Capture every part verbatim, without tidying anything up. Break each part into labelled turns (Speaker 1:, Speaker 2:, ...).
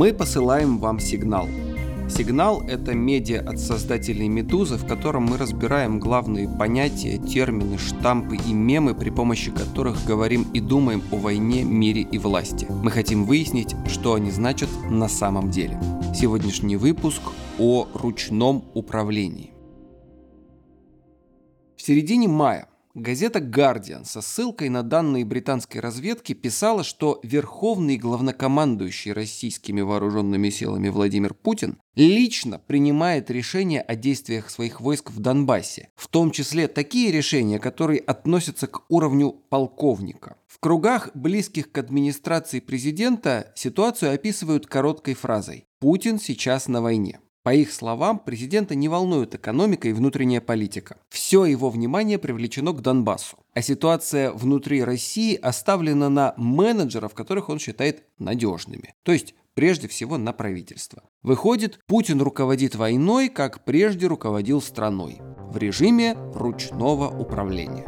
Speaker 1: Мы посылаем вам сигнал. Сигнал – это медиа от создателей «Медузы», в котором мы разбираем главные понятия, термины, штампы и мемы, при помощи которых говорим и думаем о войне, мире и власти. Мы хотим выяснить, что они значат на самом деле. Сегодняшний выпуск о ручном управлении. В середине мая газета «Гардиан» со ссылкой на данные британской разведки писала, что верховный главнокомандующий российскими вооруженными силами Владимир Путин лично принимает решения о действиях своих войск в Донбассе, в том числе такие решения, которые относятся к уровню полковника. В кругах, близких к администрации президента, ситуацию описывают короткой фразой «Путин сейчас на войне». По их словам, президента не волнует экономика и внутренняя политика. Все его внимание привлечено к Донбассу. А ситуация внутри России оставлена на менеджеров, которых он считает надежными. То есть, прежде всего, на правительство. Выходит, Путин руководит войной, как прежде руководил страной. В режиме ручного управления.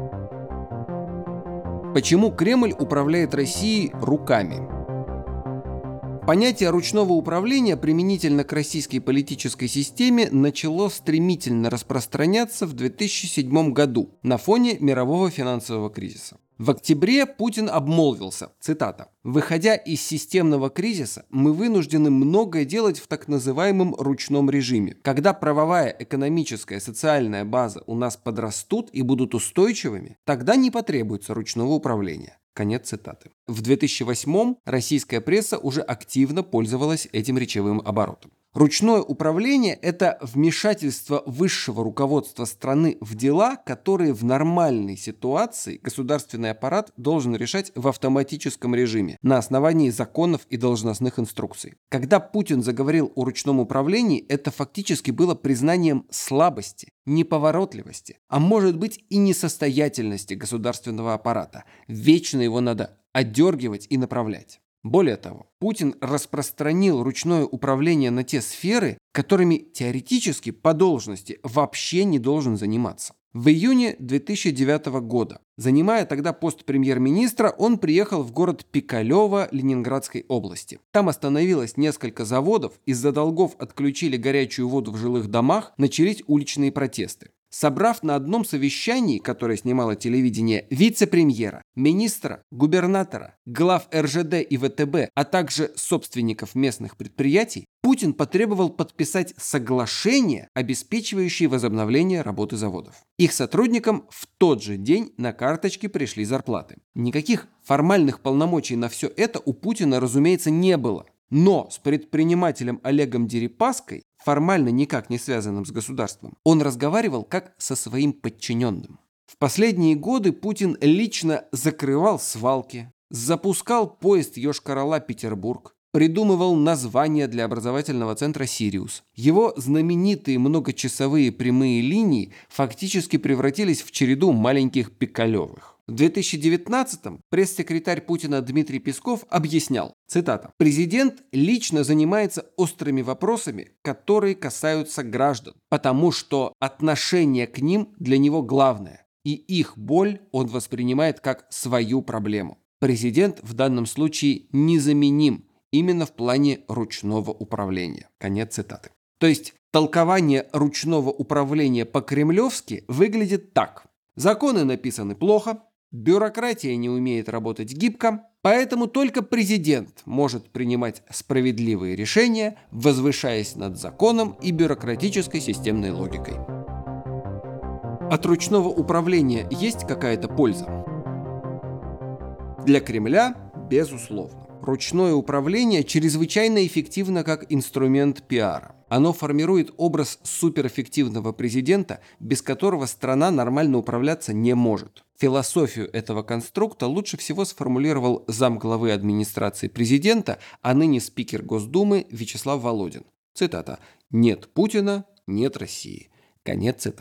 Speaker 1: Почему Кремль управляет Россией руками? Понятие ручного управления применительно к российской политической системе начало стремительно распространяться в две тысячи седьмом году на фоне мирового финансового кризиса. В октябре Путин обмолвился, цитата, «Выходя из системного кризиса, мы вынуждены многое делать в так называемом ручном режиме. Когда правовая, экономическая, социальная база у нас подрастут и будут устойчивыми, тогда не потребуется ручного управления». Конец цитаты. В две тысячи восьмом российская пресса уже активно пользовалась этим речевым оборотом. Ручное управление – это вмешательство высшего руководства страны в дела, которые в нормальной ситуации государственный аппарат должен решать в автоматическом режиме на основании законов и должностных инструкций. Когда Путин заговорил о ручном управлении, это фактически было признанием слабости, неповоротливости, а может быть и несостоятельности государственного аппарата. Вечно его надо отдергивать и направлять. Более того, Путин распространил ручное управление на те сферы, которыми теоретически по должности вообще не должен заниматься. В июне две тысячи девятого года, занимая тогда пост премьер-министра, он приехал в город Пикалево Ленинградской области. Там остановилось несколько заводов, из-за долгов отключили горячую воду в жилых домах, начались уличные протесты. Собрав на одном совещании, которое снимало телевидение, вице-премьера, министра, губернатора, глав эр жэ дэ и вэ тэ бэ, а также собственников местных предприятий, Путин потребовал подписать соглашение, обеспечивающее возобновление работы заводов. Их сотрудникам в тот же день на карточке пришли зарплаты. Никаких формальных полномочий на все это у Путина, разумеется, не было. Но с предпринимателем Олегом Дерипаской, формально никак не связанным с государством, он разговаривал как со своим подчиненным. В последние годы Путин лично закрывал свалки, запускал поезд Йошкар-Ола-Петербург, придумывал названия для образовательного центра «Сириус». Его знаменитые многочасовые прямые линии фактически превратились в череду маленьких пикалевых. В две тысячи девятнадцатом пресс-секретарь Путина Дмитрий Песков объяснял, цитата, «Президент лично занимается острыми вопросами, которые касаются граждан, потому что отношение к ним для него главное, и их боль он воспринимает как свою проблему. Президент в данном случае незаменим именно в плане ручного управления». Конец цитаты. То есть толкование ручного управления по-кремлевски выглядит так. Законы написаны плохо, бюрократия не умеет работать гибко, поэтому только президент может принимать справедливые решения, возвышаясь над законом и бюрократической системной логикой. От ручного управления есть какая-то польза? Для Кремля – безусловно. Ручное управление чрезвычайно эффективно как инструмент пиара. Оно формирует образ суперэффективного президента, без которого страна нормально управляться не может. Философию этого конструкта лучше всего сформулировал замглавы администрации президента, а ныне спикер Госдумы Вячеслав Володин. Цитата: «Нет Путина, нет России». Конец цитаты.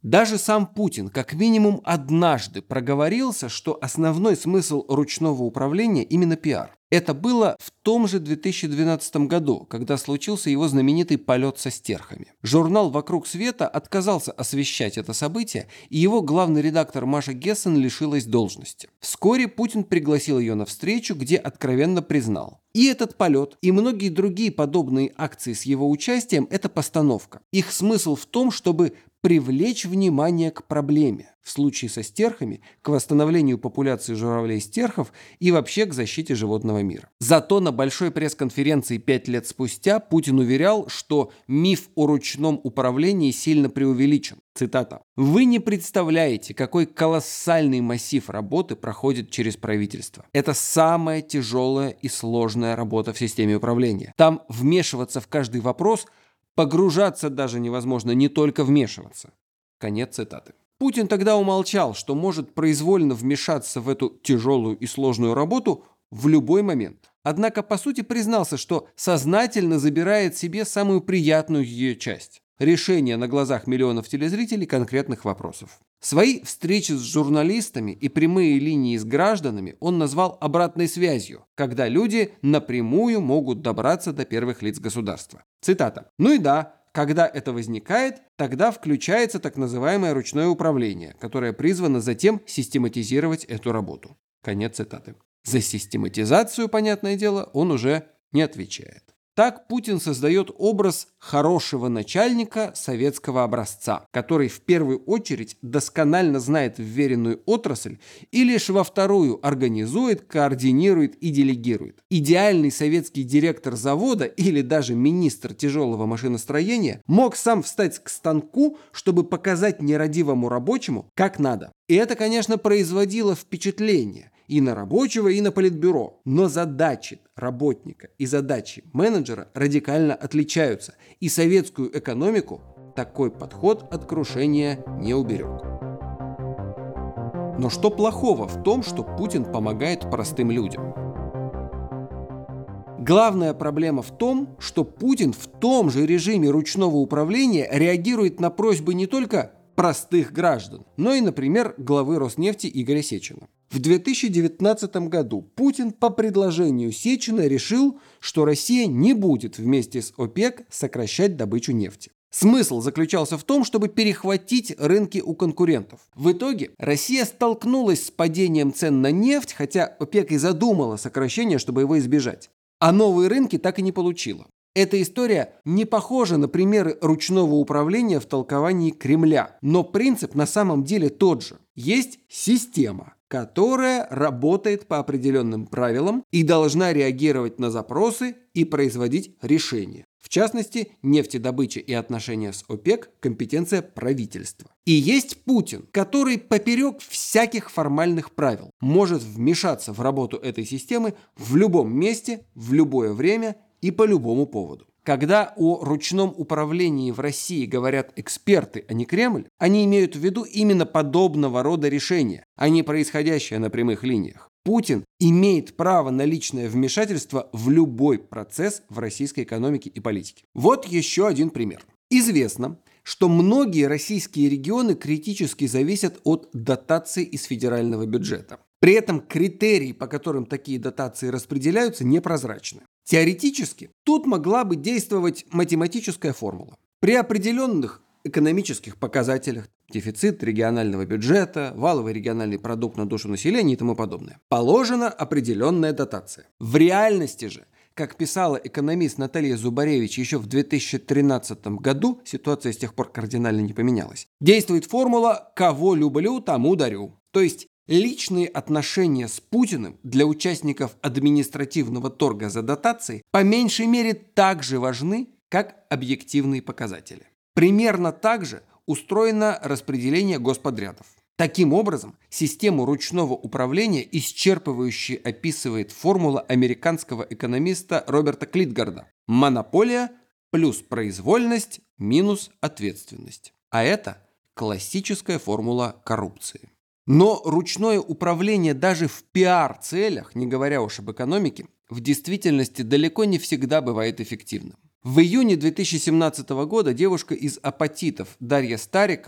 Speaker 1: Даже сам Путин как минимум однажды проговорился, что основной смысл ручного управления именно пиар. Это было в том же две тысячи двенадцатом году, когда случился его знаменитый полет со стерхами. Журнал «Вокруг света» отказался освещать это событие, и его главный редактор Маша Гессен лишилась должности. Вскоре Путин пригласил ее на встречу, где откровенно признал: и этот полет, и многие другие подобные акции с его участием – это постановка. Их смысл в том, чтобы привлечь внимание к проблеме, в случае со стерхами, к восстановлению популяции журавлей-стерхов и вообще к защите животного мира. Зато на большой пресс-конференции пять лет спустя Путин уверял, что миф о ручном управлении сильно преувеличен. Цитата. «Вы не представляете, какой колоссальный массив работы проходит через правительство. Это самая тяжелая и сложная работа в системе управления. Там вмешиваться в каждый вопрос – погружаться даже невозможно, не только вмешиваться». Конец цитаты. Путин тогда умолчал, что может произвольно вмешаться в эту тяжелую и сложную работу в любой момент. Однако, по сути, признался, что сознательно забирает себе самую приятную ее часть – решение на глазах миллионов телезрителей конкретных вопросов. Свои встречи с журналистами и прямые линии с гражданами он назвал обратной связью, когда люди напрямую могут добраться до первых лиц государства. Цитата. «Ну и да, когда это возникает, тогда включается так называемое ручное управление, которое призвано затем систематизировать эту работу». Конец цитаты. За систематизацию, понятное дело, он уже не отвечает. Так Путин создает образ хорошего начальника советского образца, который в первую очередь досконально знает вверенную отрасль и лишь во вторую организует, координирует и делегирует. Идеальный советский директор завода или даже министр тяжелого машиностроения мог сам встать к станку, чтобы показать нерадивому рабочему, как надо. И это, конечно, производило впечатление и на рабочего, и на политбюро. Но задачи работника и задачи менеджера радикально отличаются, и советскую экономику такой подход от крушения не уберег. Но что плохого в том, что Путин помогает простым людям? Главная проблема в том, что Путин в том же режиме ручного управления реагирует на просьбы не только простых граждан, но и, например, главы Роснефти Игоря Сечина. В две тысячи девятнадцатом году Путин по предложению Сечина решил, что Россия не будет вместе с ОПЕК сокращать добычу нефти. Смысл заключался в том, чтобы перехватить рынки у конкурентов. В итоге Россия столкнулась с падением цен на нефть, хотя ОПЕК и задумала сокращение, чтобы его избежать. А новые рынки так и не получила. Эта история не похожа на примеры ручного управления в толковании Кремля, но принцип на самом деле тот же. Есть система, которая работает по определенным правилам и должна реагировать на запросы и производить решения. В частности, нефтедобыча и отношения с ОПЕК – компетенция правительства. И есть Путин, который поперек всяких формальных правил может вмешаться в работу этой системы в любом месте, в любое время и по любому поводу. Когда о ручном управлении в России говорят эксперты, а не Кремль, они имеют в виду именно подобного рода решения, а не происходящее на прямых линиях. Путин имеет право на личное вмешательство в любой процесс в российской экономике и политике. Вот еще один пример. Известно, что многие российские регионы критически зависят от дотаций из федерального бюджета. При этом критерии, по которым такие дотации распределяются, непрозрачны. Теоретически тут могла бы действовать математическая формула. При определенных экономических показателях, дефицит регионального бюджета, валовый региональный продукт на душу населения и тому подобное, положена определенная дотация. В реальности же, как писала экономист Наталья Зубаревич еще в две тысячи тринадцатом году, ситуация с тех пор кардинально не поменялась, действует формула «кого люблю, тому дарю». То есть личные отношения с Путиным для участников административного торга за дотации по меньшей мере так же важны, как объективные показатели. Примерно так же устроено распределение господрядов. Таким образом, систему ручного управления исчерпывающе описывает формула американского экономиста Роберта Клитгарда: монополия плюс произвольность минус ответственность. А это классическая формула коррупции. Но ручное управление даже в пиар-целях, не говоря уж об экономике, в действительности далеко не всегда бывает эффективным. В июне две тысячи семнадцатого года девушка из Апатитов Дарья Старикова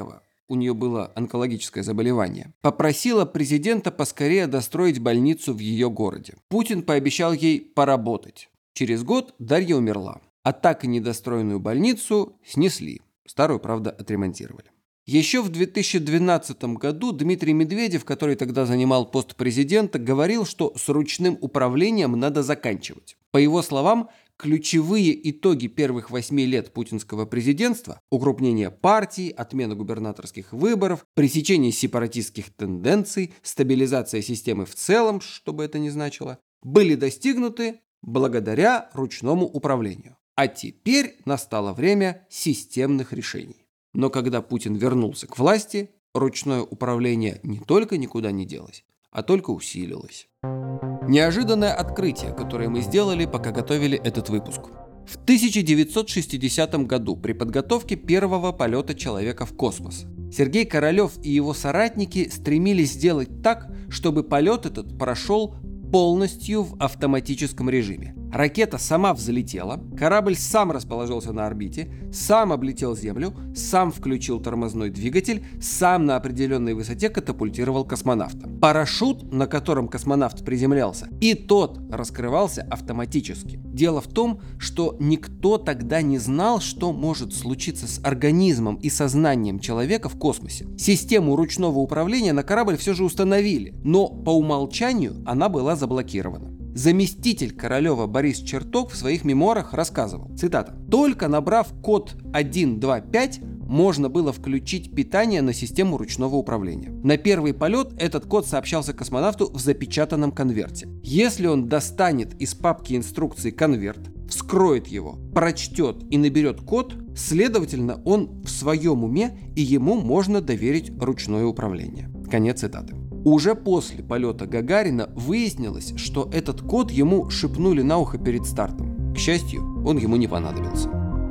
Speaker 1: у нее было онкологическое заболевание, попросила президента поскорее достроить больницу в ее городе. Путин пообещал ей поработать. Через год Дарья умерла, а так и недостроенную больницу снесли. Старую, правда, отремонтировали. Еще в две тысячи двенадцатом году Дмитрий Медведев, который тогда занимал пост президента, говорил, что с ручным управлением надо заканчивать. По его словам, ключевые итоги первых восьми лет путинского президентства – укрупнение партий, отмена губернаторских выборов, пресечение сепаратистских тенденций, стабилизация системы в целом, что бы это ни значило, были достигнуты благодаря ручному управлению. А теперь настало время системных решений. Но когда Путин вернулся к власти, ручное управление не только никуда не делось, а только усилилось. Неожиданное открытие, которое мы сделали, пока готовили этот выпуск. В тысяча девятьсот шестидесятом году при подготовке первого полета человека в космос Сергей Королев и его соратники стремились сделать так, чтобы полет этот прошел полностью в автоматическом режиме. Ракета сама взлетела, корабль сам расположился на орбите, сам облетел Землю, сам включил тормозной двигатель, сам на определенной высоте катапультировал космонавта. Парашют, на котором космонавт приземлялся, и тот раскрывался автоматически. Дело в том, что никто тогда не знал, что может случиться с организмом и сознанием человека в космосе. Систему ручного управления на корабль все же установили, но по умолчанию она была заблокирована. Заместитель Королева Борис Черток в своих мемуарах рассказывал, цитата, «Только набрав код один два пять, можно было включить питание на систему ручного управления. На первый полет этот код сообщался космонавту в запечатанном конверте. Если он достанет из папки инструкций конверт, вскроет его, прочтет и наберет код, следовательно, он в своем уме, и ему можно доверить ручное управление». Конец цитаты. Уже после полета Гагарина выяснилось, что этот код ему шепнули на ухо перед стартом. К счастью, он ему не понадобился.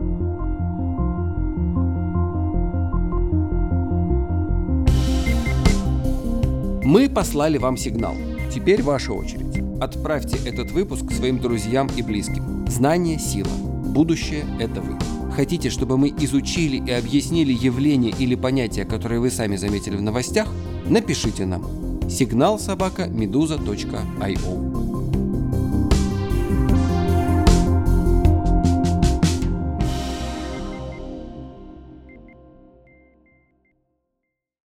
Speaker 1: Мы послали вам сигнал. Теперь ваша очередь. Отправьте этот выпуск своим друзьям и близким. Знание – сила. Будущее – это вы. Хотите, чтобы мы изучили и объяснили явления или понятия, которые вы сами заметили в новостях? Напишите нам. сигнал собака медуза точка ай о